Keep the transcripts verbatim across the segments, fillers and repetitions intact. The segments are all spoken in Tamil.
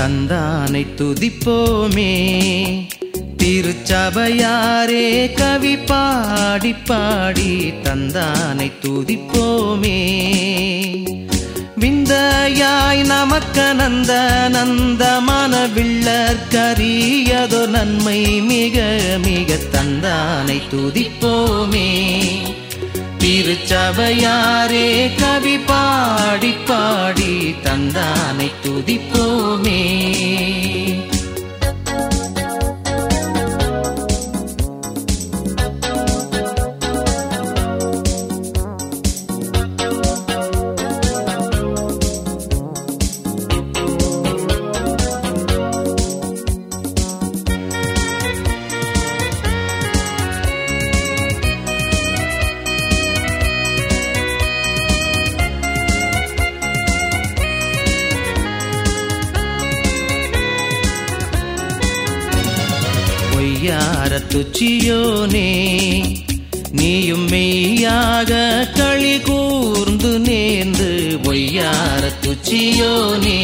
தந்தானை துதிப்போமே. திருச்சபையாரே கவி பாடி பாடி தந்தானை துதிப்போமே. விந்தையாய் நமக்கு நந்த நந்தமான விள்ளற்கரியதோ நன்மை மிக மிக தந்தானை துதிப்போமே. திருச்சபையாரே கவி பாடி பாடி தந்தானை துதிப்போமே. பொய்யார துச்சியோனே நீயும் மெய்யாக களி கூர்ந்து நேர்ந்து பொய்யார துச்சியோனே.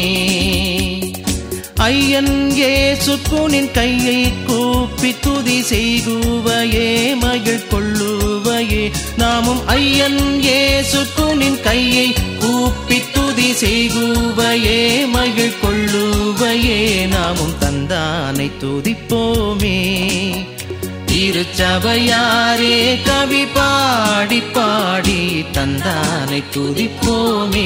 ஐயன் ஏசுக்குனின் கையை கூப்பி துதி செய்குவையே மகிழ் கொள்ளுவையே. நாமும் ஐயன் ஏசுக்குனின் கையை கூப்பி துதி செய்குவையே மகிழ் கொள்ளுவையே. நாமும் தந்தானை துதிப்போமே. திருச்சபையாரே கவி பாடி பாடி தந்தானை துதிப்போமே.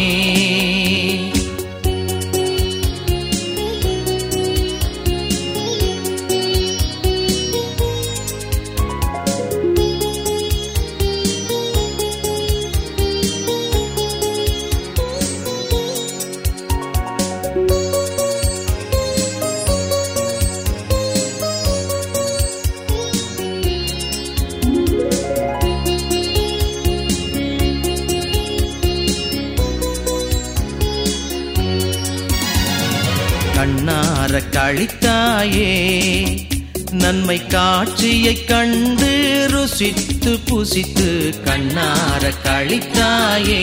கண்ணார கழித்தாயே நன்மை காட்சியை கண்டு ருசித்து புசித்து கண்ணார கழித்தாயே.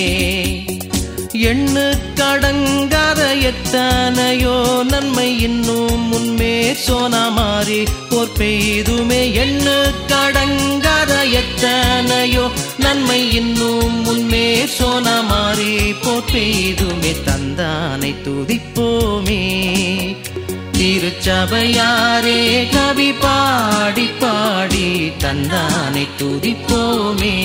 எண்ணு கடங்காத எத்தனையோ நன்மை இன்னும் முன்மே சோனா மாறி போர் பெய்துமே. எண்ணு கடங்காத எத்தனையோ நன்மை இன்னும் முன்மே சோனா மாறி போர் பெய்துமே. தந்தானை துதிப்போமே. திருச்சபையாரே கவி பாடி பாடி தந்தானை துதிப்போமே.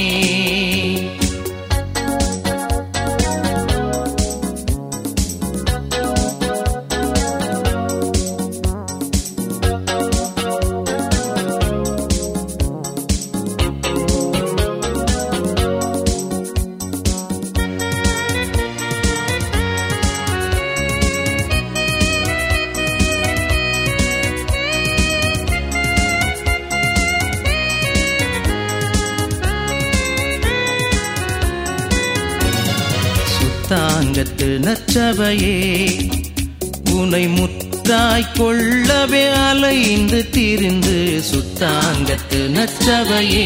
சுத்தாங்கத்து நற்சபையே உனை முத்தாய் கொள்ளவே அலைந்து திரிந்து சுத்தாங்கத்து நற்சபையே.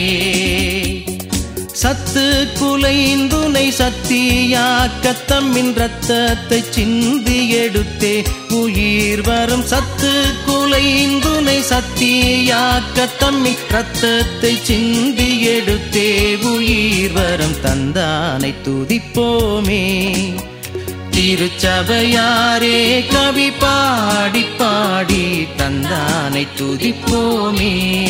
சத்து குலைந்துனை சத்தியாக்க தம்மின் ரத்தத்தை சிந்தி எடுத்தே உயிர் வரும். சத்து குலைந்துனை சத்தியாக்க தம்மின் ரத்தத்தை சிந்தி எடுத்தே உயிர் வரும். தந்தானை துதிப்போமே. திருச்சபையாரே கவி பாடி பாடி தந்தானை துதிப்போமே.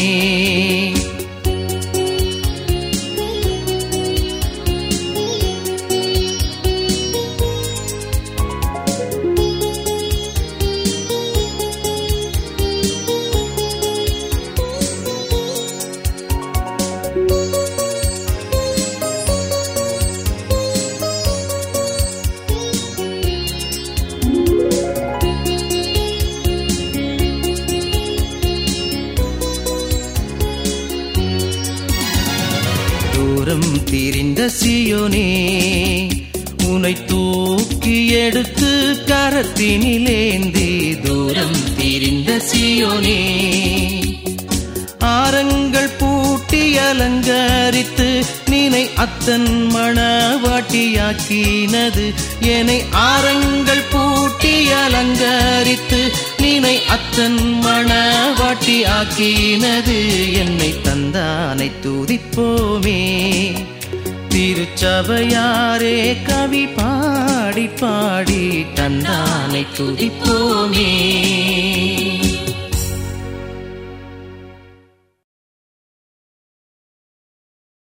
தூரம் திரிந்த சியோனே உனை தூக்கி எடுத்து கரத்தினிலேந்தி. தூரம் திரிந்த சியோனே ஆரங்கள் பூட்டி பூட்டி அலங்கரித்து நினை அத்தன் மணவாட்டியாக்கினது. என்னை ஆரங்கள் பூட்டி அலங்கரித்து நினை அத்தன் மணவாட்டி ஆக்கினது. என்னை தந்தானை துதிப்போமே. திருச்சபையாரே கவி பாடி பாடி தந்தானை துதிப்போமே.